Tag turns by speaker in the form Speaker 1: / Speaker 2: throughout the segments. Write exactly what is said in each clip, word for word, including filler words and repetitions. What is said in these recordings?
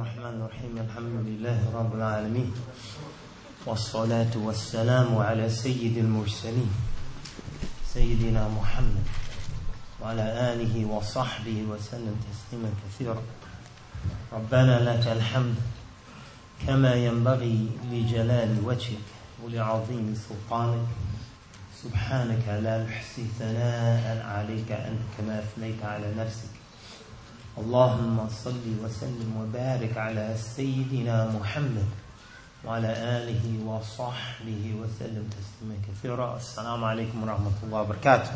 Speaker 1: الرحمن الرحيم الحمد لله رب العالمين والصلاة والسلام على سيد المرسلين سيدنا محمد وعلى آله وصحبه وسلم تسليما كثيرا. ربنا لك الحمد كما ينبغي لجلال وجهك ولعظيم سلطانك، سبحانك لا نحصي ثناء عليك أنت كما أثنيت على نفسك. اللهم صل وسلم وبارك على سيدنا محمد وعلى آله وصحبه وسلم تسليما كثيرا. السلام عليكم ورحمة الله وبركاته.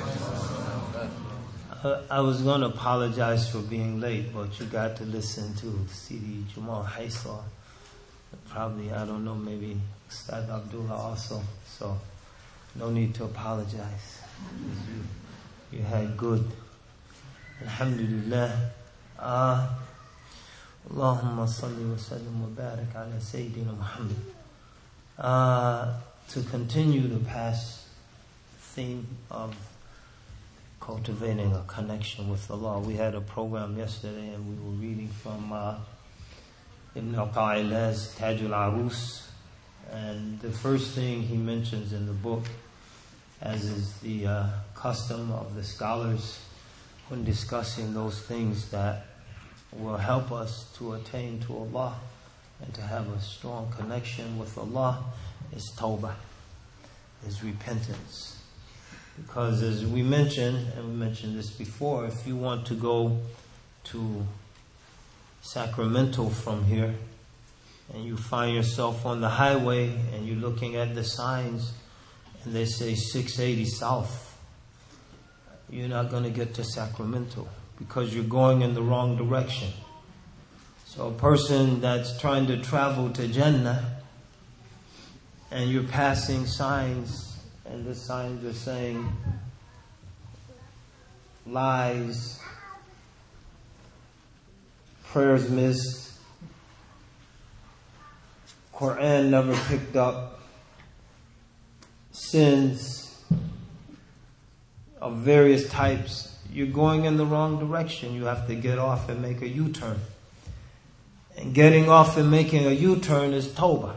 Speaker 1: I was going to apologize for being late, but you got to listen to Sidi Jamal Haysar. Probably, I don't know, maybe Ustad Abdullah also. So, no need to apologize. You, you had good. Alhamdulillah. Uh, Allahumma salli wa sallim wa barak ala Sayyidina Muhammad. Uh, to continue the past theme of cultivating a connection with Allah. We had a program yesterday and we were reading from uh, Ibn al-Qa'ila's Taj al-Arus. And the first thing he mentions in the book, as is the uh, custom of the scholars when discussing those things that will help us to attain to Allah and to have a strong connection with Allah, is tawbah, is repentance. Because as we mentioned, and we mentioned this before, if you want to go to Sacramento from here, and you find yourself on the highway, and you're looking at the signs, and they say six eighty south, you're not going to get to Sacramento, because you're going in the wrong direction. So a person that's trying to travel to Jannah, and you're passing signs, and the signs are saying lies, prayers missed, Quran never picked up, sins of various types, you're going in the wrong direction. You have to get off and make a U-turn. And getting off and making a U-turn is tawbah.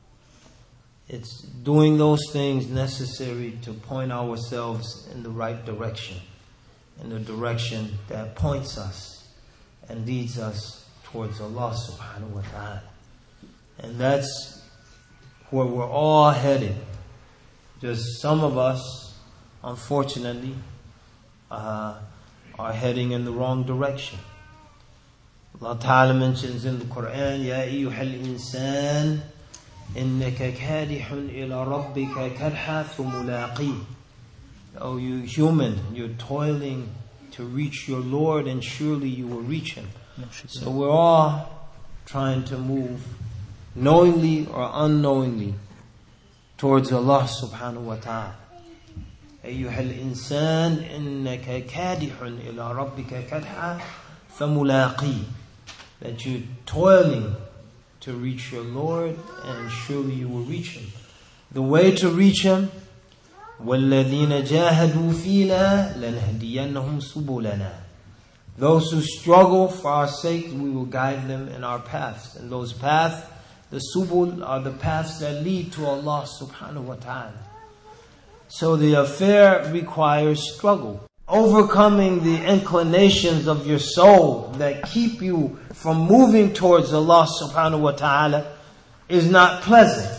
Speaker 1: It's doing those things necessary to point ourselves in the right direction, in the direction that points us and leads us towards Allah subhanahu wa ta'ala. And that's where we're all headed. Just some of us, unfortunately, uh, are heading in the wrong direction. Allah Ta'ala mentions in the Quran, Ya ayyuhal insan innaka kadihun ila rabbika kadha thumulaqi. Oh, you human, you're toiling to reach your Lord, and surely you will reach Him. So we're all trying to move, knowingly or unknowingly, towards Allah subhanahu wa ta'ala. أيها الإنسان إنك كادح إلى ربك كدحا فملاقيه. That you're toiling to reach your Lord, and surely you will reach Him. The way to reach Him, وَالَّذِينَ جَاهَدُوا فِينَا لَنَهْدِيَنَّهُمْ سُبُلَنَا. Those who struggle for our sake, we will guide them in our paths. And those paths, the subul, are the paths that lead to Allah subhanahu wa ta'ala. So the affair requires struggle. Overcoming the inclinations of your soul that keep you from moving towards Allah subhanahu wa ta'ala is not pleasant.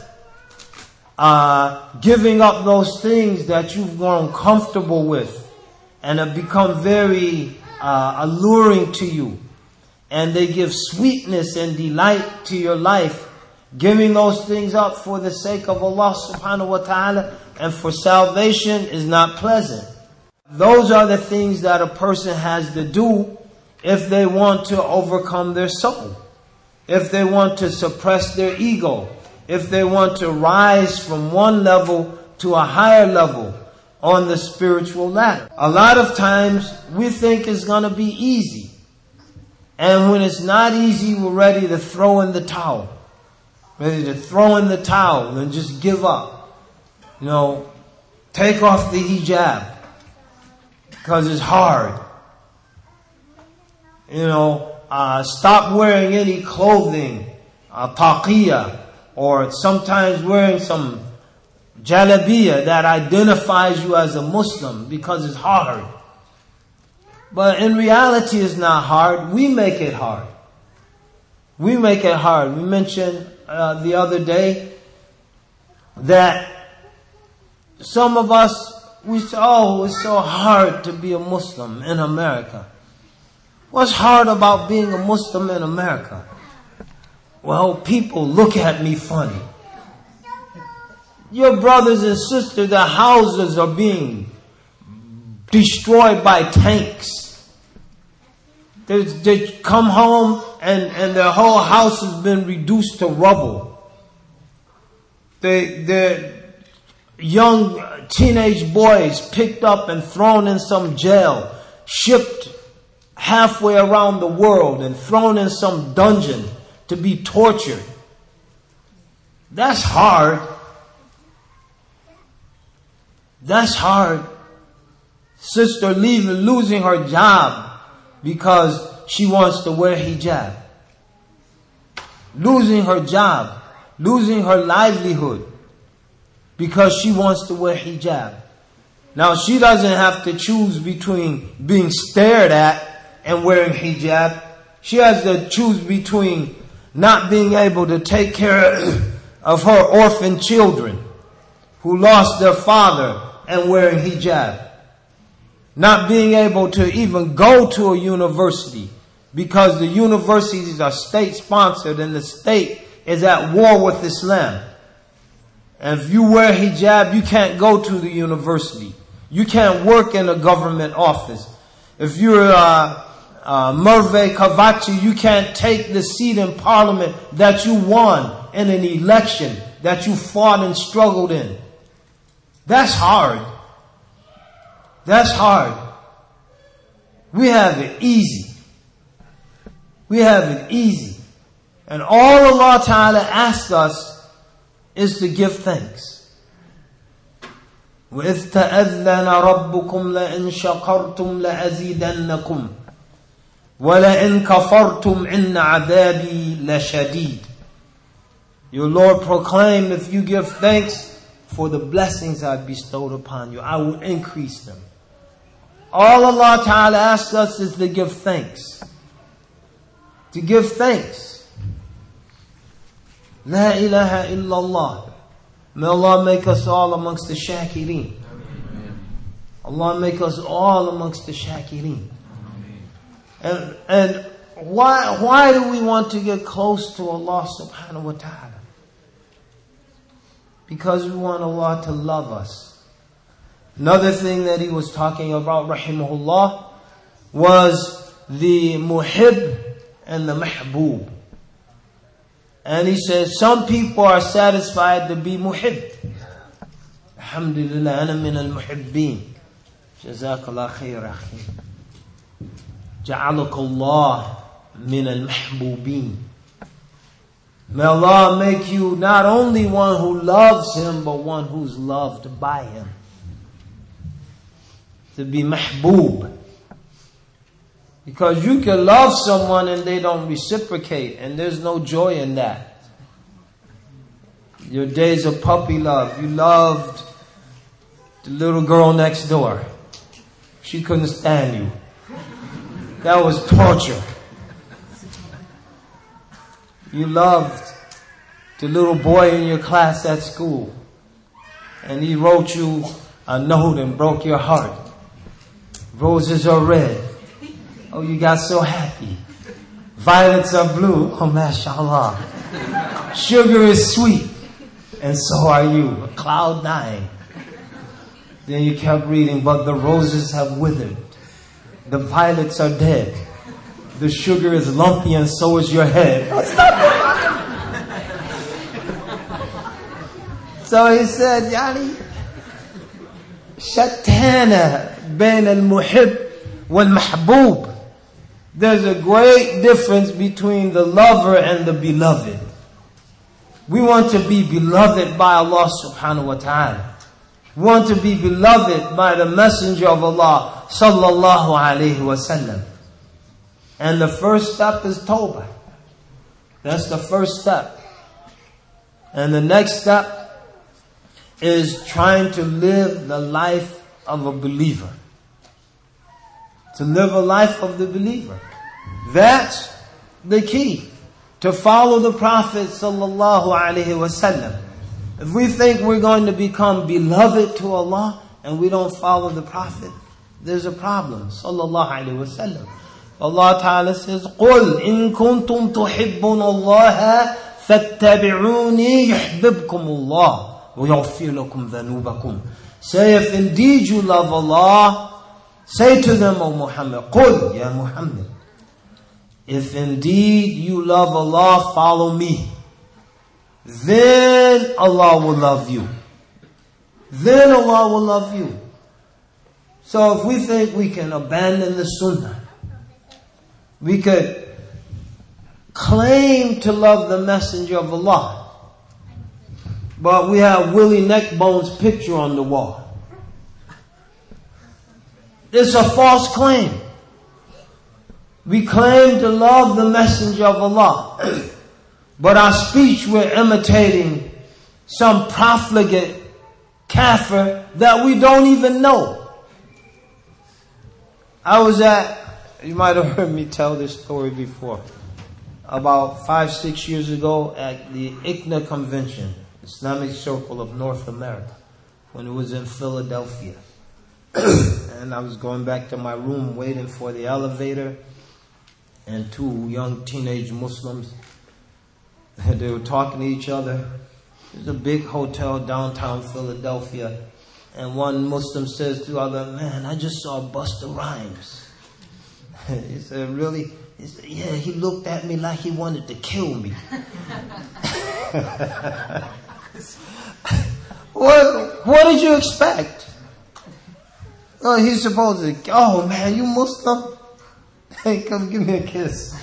Speaker 1: Uh, giving up those things that you've grown comfortable with and have become very uh, alluring to you, and they give sweetness and delight to your life, giving those things up for the sake of Allah subhanahu wa ta'ala and for salvation is not pleasant. Those are the things that a person has to do if they want to overcome their soul, if they want to suppress their ego, if they want to rise from one level to a higher level on the spiritual ladder. A lot of times we think it's going to be easy. And when it's not easy, we're ready to throw in the towel. Ready to throw in the towel and just give up. You know, take off the hijab because it's hard. You know, uh, stop wearing any clothing, uh, taqiyya, or sometimes wearing some jalabiyya that identifies you as a Muslim because it's hard. But in reality it's not hard. We make it hard. We make it hard. We mentioned uh, the other day that some of us, we say, oh, it's so hard to be a Muslim in America. What's hard about being a Muslim in America? Well, people look at me funny. Your brothers and sisters, their houses are being destroyed by tanks. They, they come home and, and their whole house has been reduced to rubble. They, they're young teenage boys picked up and thrown in some jail, shipped halfway around the world and thrown in some dungeon to be tortured. That's hard. That's hard. Sister leaving, losing her job because she wants to wear hijab. Losing her job. Losing her livelihood because she wants to wear hijab. Now she doesn't have to choose between being stared at and wearing hijab. She has to choose between not being able to take care of her orphan children who lost their father and wearing hijab. Not being able to even go to a university because the universities are state sponsored and the state is at war with Islam. And if you wear hijab, you can't go to the university. You can't work in a government office. If you're uh, uh, Merve Kavachi, you can't take the seat in parliament that you won in an election that you fought and struggled in. That's hard. That's hard. We have it easy. We have it easy. And all Allah Ta'ala asks us is to give thanks. وَإِذْ تَأَذَّنَ رَبُّكُمْ لَإِنْ شَكَرْتُمْ لَأَزِيدَنَّكُمْ وَلَإِنْ كَفَرْتُمْ إِنَّ عَذَابِي لَشَدِيدٌ. Your Lord proclaimed, if you give thanks for the blessings I bestowed upon you, I will increase them. All Allah Ta'ala asks us is to give thanks. To give thanks. La ilaha illallah. May Allah make us all amongst the shakirin. Allah make us all amongst the shakirin. And, and why, why do we want to get close to Allah subhanahu wa ta'ala? Because we want Allah to love us. Another thing that he was talking about, rahimahullah, was the muhib and the mahbub. And he says, some people are satisfied to be muhib. Alhamdulillah, ana min al-muhibbin. Jazakallah khair, akhi. Ja'alakallah min al-mahbubin. May Allah make you not only one who loves Him, but one who's loved by Him. To be mahbub. Because you can love someone and they don't reciprocate, and there's no joy in that. Your days of puppy love. You loved the little girl next door. She couldn't stand you. That was torture. You loved the little boy in your class at school, and he wrote you a note and broke your heart. Roses are red. Oh, you got so happy. Violets are blue. Oh, mashallah. Sugar is sweet. And so are you. Cloud nine. Then you kept reading, but the roses have withered. The violets are dead. The sugar is lumpy and so is your head. So he said, Yani, Shattana bain al-muhib wal-mahbub. There's a great difference between the lover and the beloved. We want to be beloved by Allah subhanahu wa ta'ala. We want to be beloved by the Messenger of Allah sallallahu alayhi wa sallam. And the first step is tawbah. That's the first step. And the next step is trying to live the life of a believer. To live a life of the believer. That's the key. To follow the Prophet sallallahu alaihi wasallam. If we think we're going to become beloved to Allah and we don't follow the Prophet, there's a problem. Sallallahu alaihi wasallam. Allah Ta'ala says, قُلْ إِن كُنْتُمْ تُحِبُّونَ اللَّهَ فَاتَّبِعُونِي يُحْبِبْكُمُ اللَّهُ وَيَغْفِرْ لَكُمْ ذَنُوبَكُمْ. Say, if indeed you love Allah, say to them, O Muhammad, قُلْ Ya Muhammad, if indeed you love Allah, follow me. Then Allah will love you. Then Allah will love you. So if we think we can abandon the Sunnah, we could claim to love the Messenger of Allah, but we have Willie Neckbone's picture on the wall. It's a false claim. We claim to love the Messenger of Allah, but our speech we're imitating some profligate kafir that we don't even know. I was at, you might have heard me tell this story before, about five, six years ago at the I C N A convention, Islamic Circle of North America, when it was in Philadelphia. And I was going back to my room waiting for the elevator, and two young teenage Muslims, they were talking to each other. There's a big hotel downtown Philadelphia, and one Muslim says to the other, man, I just saw Busta Rhymes. He said, really? He said, yeah, he looked at me like he wanted to kill me. what, what did you expect? Oh, he's supposed to, oh man, you Muslim? Hey, come give me a kiss.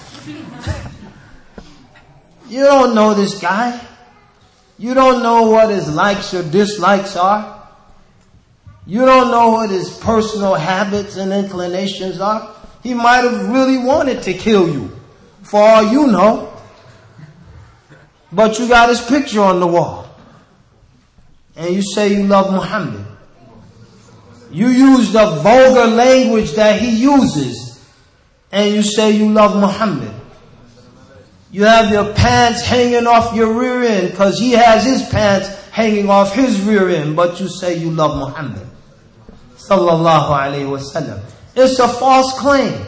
Speaker 1: You don't know this guy. You don't know what his likes or dislikes are. You don't know what his personal habits and inclinations are. He might have really wanted to kill you, for all you know. But you got his picture on the wall. And you say you love Muhammad. You use the vulgar language that he uses, and you say you love Muhammad. You have your pants hanging off your rear end because he has his pants hanging off his rear end, but you say you love Muhammad sallallahu alaihi wasallam. It's a false claim.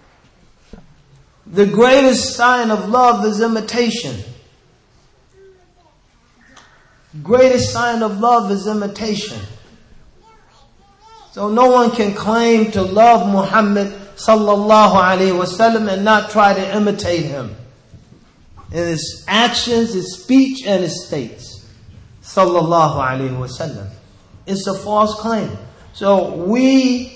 Speaker 1: The greatest sign of love is imitation. Greatest sign of love is imitation. So no one can claim to love Muhammad sallallahu alaihi wasallam and not try to imitate him in his actions, his speech, and his states. Sallallahu alaihi wasallam. It's a false claim. So we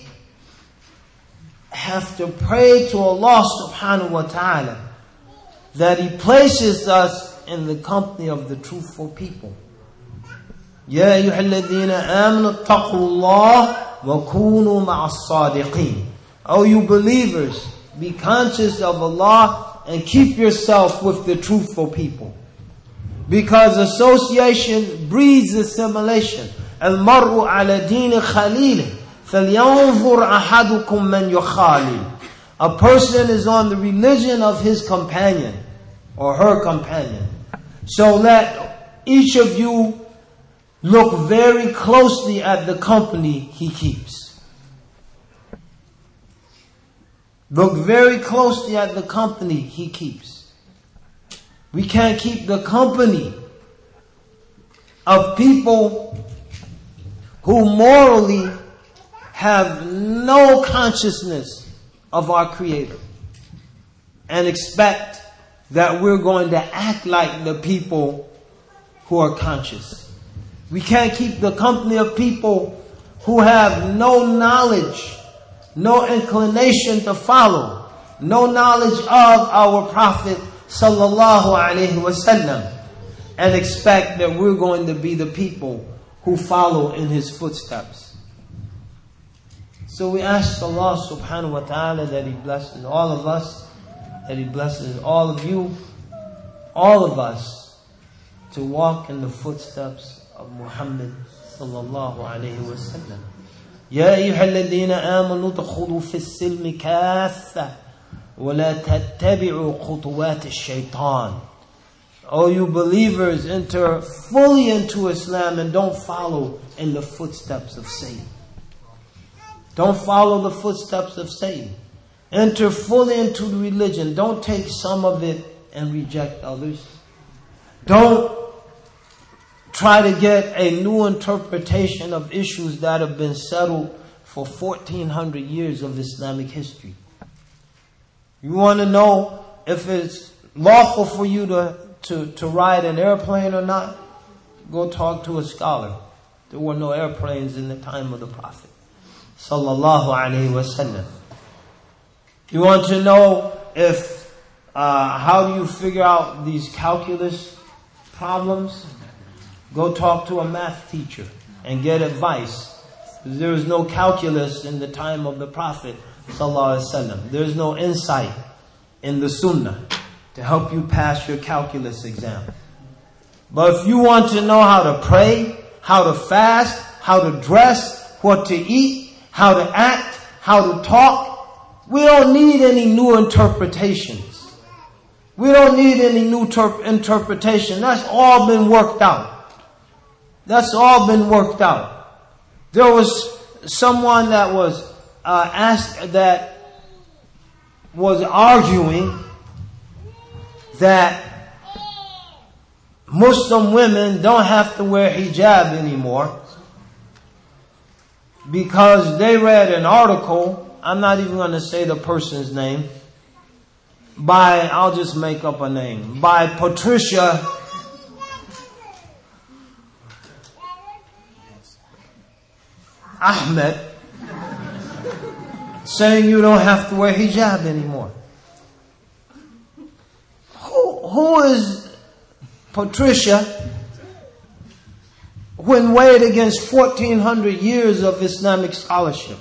Speaker 1: have to pray to Allah subhanahu wa ta'ala that He places us in the company of the truthful people. Ya ayyuhalladhina amanu attaqullah wa kunu ma'as sadiqeen. O you believers, be conscious of Allah and keep yourself with the truthful people. Because association breeds assimilation. Al-mar'u ala dini khalili. فَلْيَنْظُرْ أَحَدُكُمْ مَنْ يُخَالِي. A person is on the religion of his companion or her companion. So let each of you look very closely at the company he keeps. Look very closely at the company he keeps. We can't keep the company of people who morally have no consciousness of our Creator and expect that we're going to act like the people who are conscious. We can't keep the company of people who have no knowledge, no inclination to follow, no knowledge of our Prophet sallallahu alaihi wasallam, and expect that we're going to be the people who follow in his footsteps. So we ask Allah subhanahu wa ta'ala that He blesses all of us that He blesses all of you, all of us, to walk in the footsteps of Muhammad sallallahu alayhi wa sallam. يا أيها الذين آمنوا ادخلوا في السلم كافة ولا تتبعوا خطوات الشيطان. O you believers, enter fully into Islam and don't follow in the footsteps of Satan. Don't follow the footsteps of Satan. Enter fully into the religion. Don't take some of it and reject others. Don't try to get a new interpretation of issues that have been settled for fourteen hundred years of Islamic history. You want to know if it's lawful for you to, to, to ride an airplane or not? Go talk to a scholar. There were no airplanes in the time of the Prophet sallallahu alaihi wasallam. You want to know if uh, how do you figure out these calculus problems? Go talk to a math teacher and get advice. There was no calculus in the time of the Prophet sallallahu alaihi wasallam. There is no insight in the Sunnah to help you pass your calculus exam. But if you want to know how to pray, how to fast, how to dress, what to eat, how to act, how to talk, we don't need any new interpretations. We don't need any new ter- interpretation. That's all been worked out. That's all been worked out. There was someone that was uh, asked, that was arguing that Muslim women don't have to wear hijab anymore because they read an article, I'm not even going to say the person's name, by, I'll just make up a name, by Patricia Ahmed, saying you don't have to wear hijab anymore. Who, who is Patricia when weighed against fourteen hundred years of Islamic scholarship?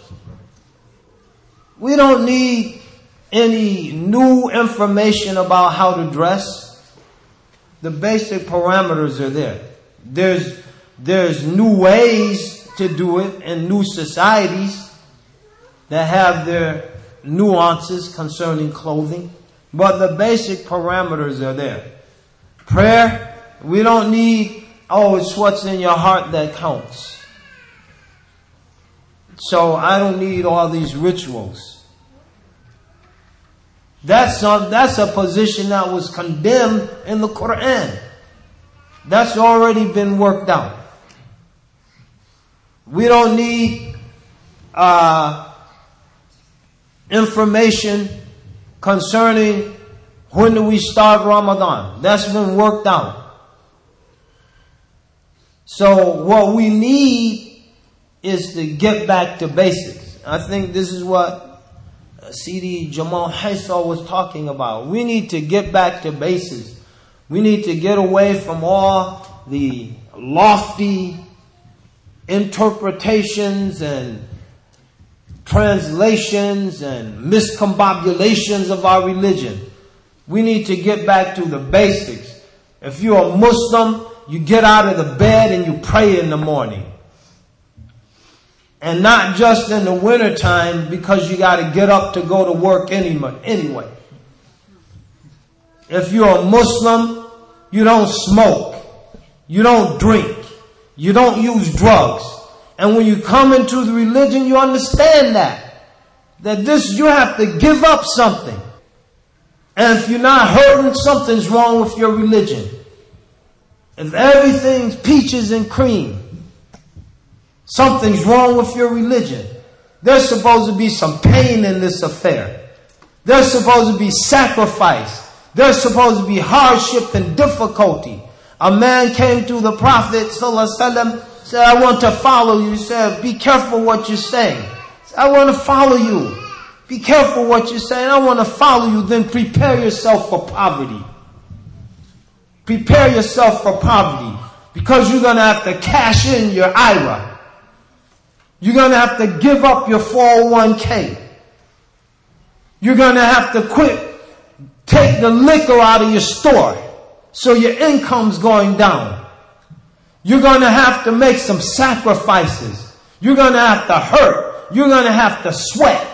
Speaker 1: We don't need any new information about how to dress. The basic parameters are there. There's, there's new ways to do it in new societies that have their nuances concerning clothing. But the basic parameters are there. Prayer, we don't need, oh, it's what's in your heart that counts. So I don't need all these rituals. That's a, that's a position that was condemned in the Quran. That's already been worked out. We don't need uh, information concerning when do we start Ramadan. That's been worked out. So what we need is to get back to basics. I think this is what Sidi Jamal Haisa was talking about. We need to get back to basics. We need to get away from all the lofty interpretations and translations and miscombobulations of our religion. We need to get back to the basics. If you're a Muslim, you get out of the bed and you pray in the morning. And not just in the wintertime because you got to get up to go to work anyway. If you're a Muslim, you don't smoke. You don't drink. You don't use drugs. And when you come into the religion, you understand that. That this, you have to give up something. And if you're not hurting, something's wrong with your religion. If everything's peaches and cream, something's wrong with your religion. There's supposed to be some pain in this affair. There's supposed to be sacrifice. There's supposed to be hardship and difficulty. A man came to the Prophet sallallahu alaihi wasallam, said, I want to follow you. He said, be careful what you're saying. He said, I want to follow you. Be careful what you're saying. I want to follow you. Then prepare yourself for poverty. Prepare yourself for poverty. Because you're going to have to cash in your I R A. You're going to have to give up your four oh one k. You're going to have to quit take the liquor out of your store, so your income's going down. You're going to have to make some sacrifices. You're going to have to hurt. You're going to have to sweat.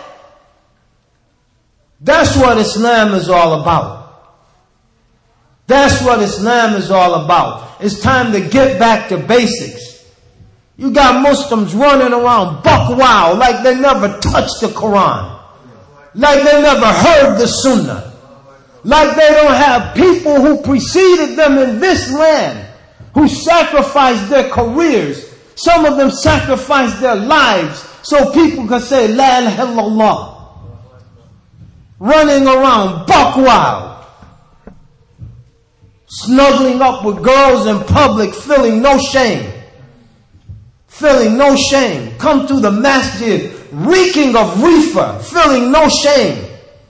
Speaker 1: That's what Islam is all about. That's what Islam is all about. It's time to get back to basics. You got Muslims running around buck wild like they never touched the Quran. Like they never heard the Sunnah. Like they don't have people who preceded them in this land, who sacrificed their careers. Some of them sacrificed their lives so people could say La ilaha illallah. Running around buck wild, snuggling up with girls in public, feeling no shame. Feeling no shame. Come to the masjid reeking of reefer, feeling no shame.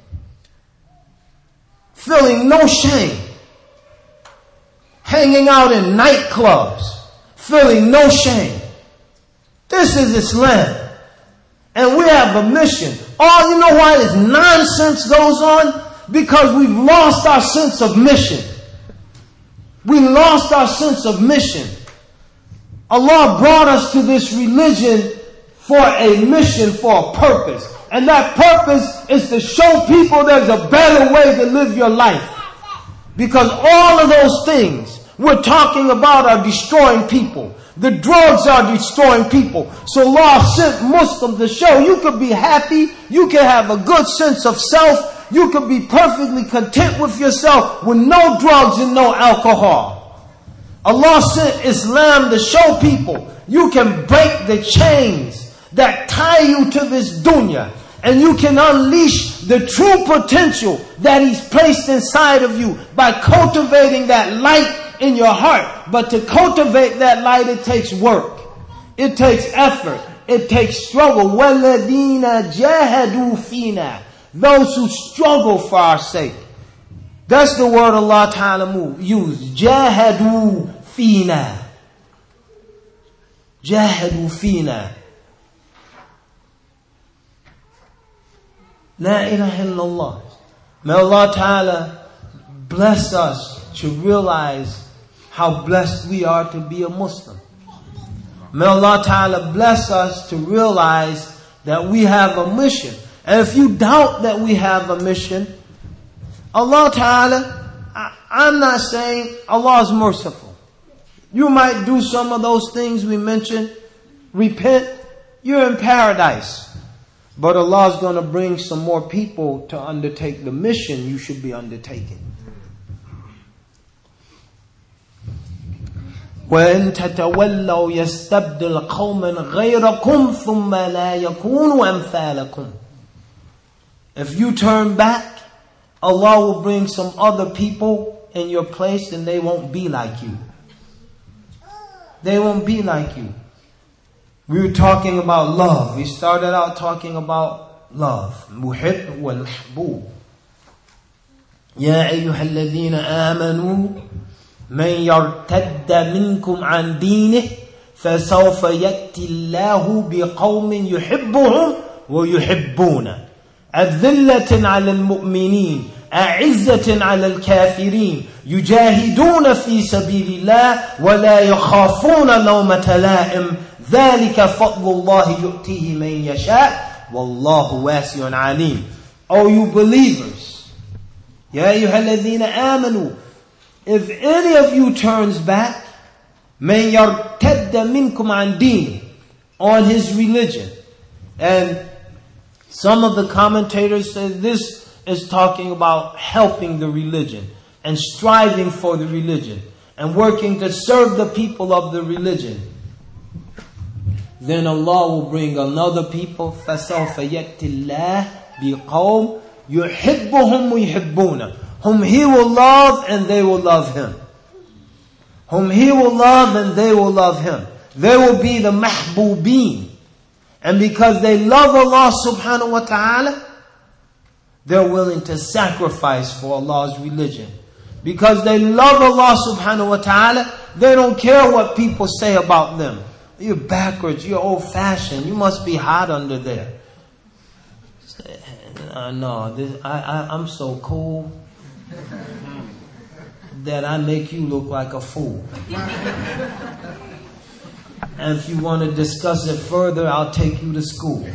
Speaker 1: Feeling no shame. Hanging out in nightclubs, feeling no shame. This is Islam. And we have a mission. Oh, you know why this nonsense goes on? Because we've lost our sense of mission. We lost our sense of mission. Allah brought us to this religion for a mission, for a purpose. And that purpose is to show people there's a better way to live your life. Because all of those things we're talking about are destroying people. The drugs are destroying people. So Allah sent Muslims to show you could be happy. You can have a good sense of self. You could be perfectly content with yourself with no drugs and no alcohol. Allah sent Islam to show people you can break the chains that tie you to this dunya. And you can unleash the true potential that He's placed inside of you by cultivating that light in your heart. But to cultivate that light, it takes work. It takes effort. It takes struggle. وَالَّذِينَ جَاهَدُوا فِينَا. Those who struggle for our sake. That's the word Allah Ta'ala used. جَاهَدُوا فِينَا. جَاهَدُوا فِينَا. La ilaha illallah. May Allah Ta'ala bless us to realize how blessed we are to be a Muslim. May Allah Ta'ala bless us to realize that we have a mission. And if you doubt that we have a mission, Allah Ta'ala, I, I'm not saying Allah is merciful. You might do some of those things we mentioned. Repent. You're in paradise. But Allah is going to bring some more people to undertake the mission you should be undertaking. وَإِن تَتَوَلَّوْا يَسْتَبْدِلْ قَوْمًا غَيْرَكُمْ ثُمَّ لَا يَكُونُوا أَمْثَالَكُمْ. If you turn back, Allah will bring some other people in your place and they won't be like you. They won't be like you. We were talking about love. We started out talking about love. Muhib wal mahbub. Ya ayyuhal ladhina amanu man yartadda minkum an dinih fasawfa yati Allahu biqawmin yuhibbuhum wa yuhibbuna. Adhillatin ala al-mu'minin أعزة على الكافرين يجاهدون في سبيل الله ولا يخافون لومة لائم ذلك فضل الله يؤتيه من يشاء والله واسع عليم. O you believers, يا أيها الذين آمنوا, if any of you turns back, من يرتد منكم عن دين, on his religion. And some of the commentators say this is talking about helping the religion and striving for the religion and working to serve the people of the religion. Then Allah will bring another people. فَسَوْفَ يَأْتِ اللَّهِ بِقَوْمٍ يُحِبُّهُمْ وَيُحِبُّونَ, whom He will love and they will love Him. Whom He will love and they will love Him. They will be the mahbubeen. And because they love Allah subhanahu wa ta'ala, they're willing to sacrifice for Allah's religion. Because they love Allah subhanahu wa ta'ala, they don't care what people say about them. You're backwards, you're old-fashioned, you must be hot under there. Uh, no, this, I, I, I'm so cool. that I make you look like a fool. And if you want to discuss it further, I'll take you to school.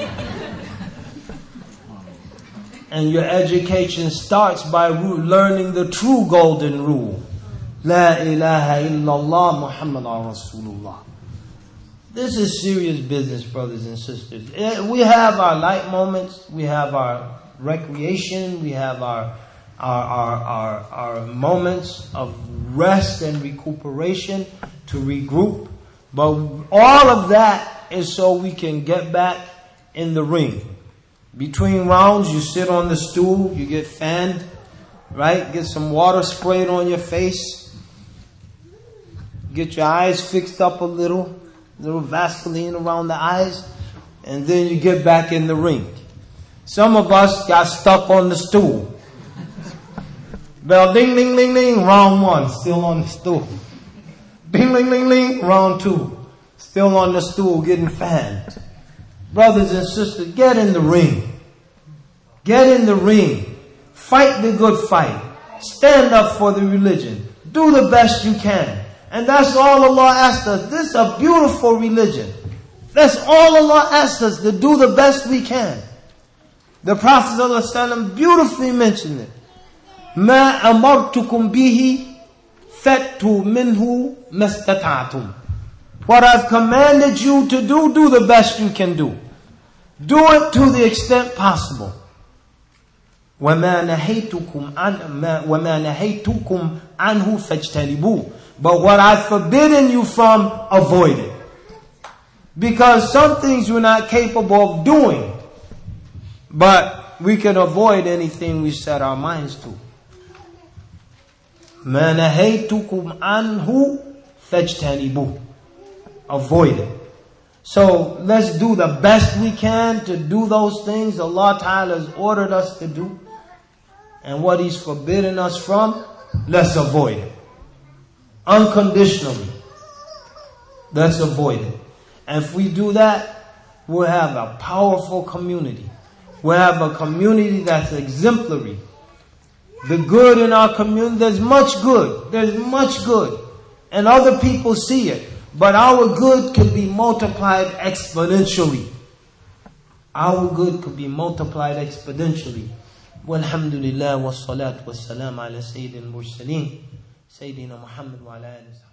Speaker 1: And your education starts by learning the true golden rule. La ilaha illallah Muhammadan Rasulullah. This is serious business, brothers and sisters. We have our light moments. We have our recreation. We have our our our our, our moments of rest and recuperation to regroup. But all of that is so we can get back in the ring. Between rounds, you sit on the stool, you get fanned, right? Get some water sprayed on your face. Get your eyes fixed up a little, little Vaseline around the eyes, and then you get back in the ring. Some of us got stuck on the stool. Bell ding ding ding ding, round one, still on the stool. Ding ding ding ding, round two, still on the stool getting fanned. Brothers and sisters, get in the ring. Get in the ring. Fight the good fight. Stand up for the religion. Do the best you can. And that's all Allah asked us. This is a beautiful religion. That's all Allah asked us, to do the best we can. The Prophet ﷺ beautifully mentioned it. مَا أَمَرْتُكُمْ بِهِ فَأْتُوا مِنْهُ مَسْتَطَعْتُمْ. What I've commanded you to do, do the best you can do. Do it to the extent possible. وَمَا نَهَيْتُكُمْ عَنْهُ فَاجْتَنِبُوهُ. But what I've forbidden you from, avoid it. Because some things we're not capable of doing. But we can avoid anything we set our minds to. مَا نَهَيْتُكُمْ عَنْهُ فَاجْتَنِبُوهُ. Avoid it. So let's do the best we can to do those things Allah Ta'ala has ordered us to do. And what He's forbidden us from, let's avoid it. Unconditionally. Let's avoid it. And if we do that, we'll have a powerful community. We'll have a community that's exemplary. The good in our community, there's much good. There's much good. And other people see it. But our good could be multiplied exponentially. Our good could be multiplied exponentially. Walhamdulillah wa salatu wa salam ala Sayyidina al-Mursaleen. Sayyidina Muhammad wa ala alihi.